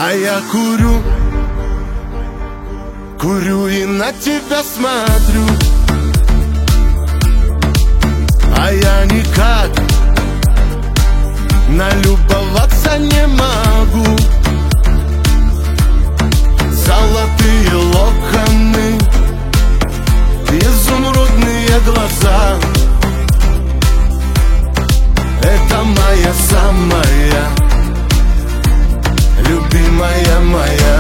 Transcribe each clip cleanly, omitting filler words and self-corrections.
А я курю, курю и на тебя смотрю, а я никак налюбоваться не могу. Золотые локоны, изумрудные глаза, это моя самая любимая моя.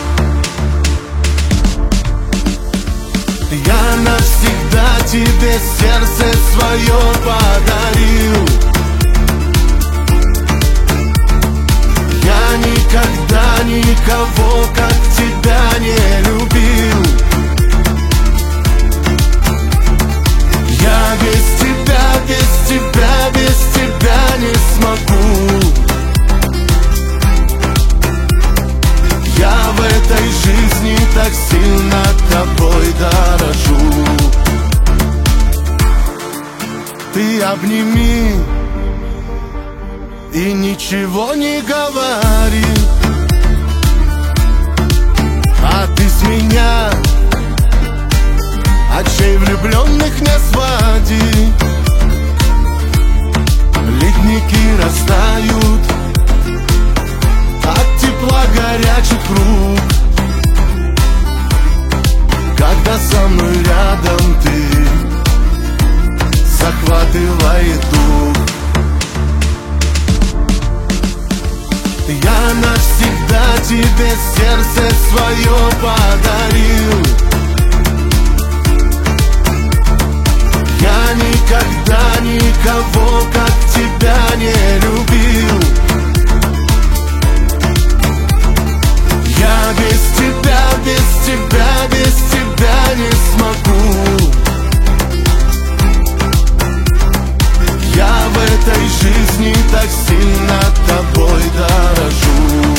Я навсегда тебе сердце свое подарил. Я никогда никого, как тебя, не любил. Я без тебя, без тебя, без тебя не смогу. Я в этой жизни так сильно тобой дорожу. Ты обними и ничего не говори, а ты с меня очей влюбленных не своди. Ледники растают от тепла горячих рук, когда со мной рядом ты, захватывает дух. Я навсегда тебе сердце свое подарил. Я никогда никого, как тебя, не любил. Я без тебя, без тебя, без тебя не смогу. Я в этой жизни так сильно тобой дорожу.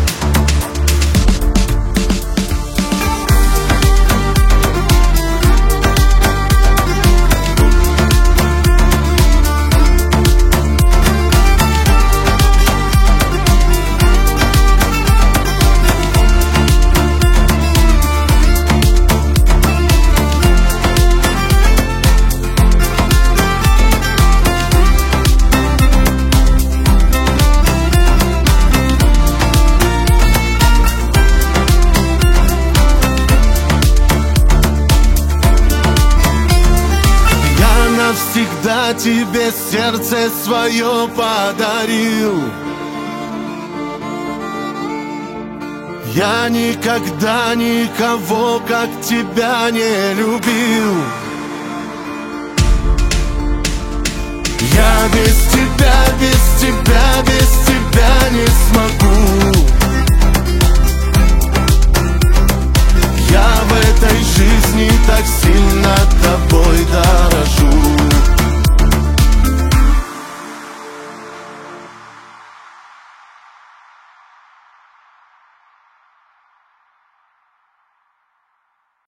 Всегда тебе сердце свое подарил. Я никогда никого, как тебя, не любил. Я без тебя, без тебя, без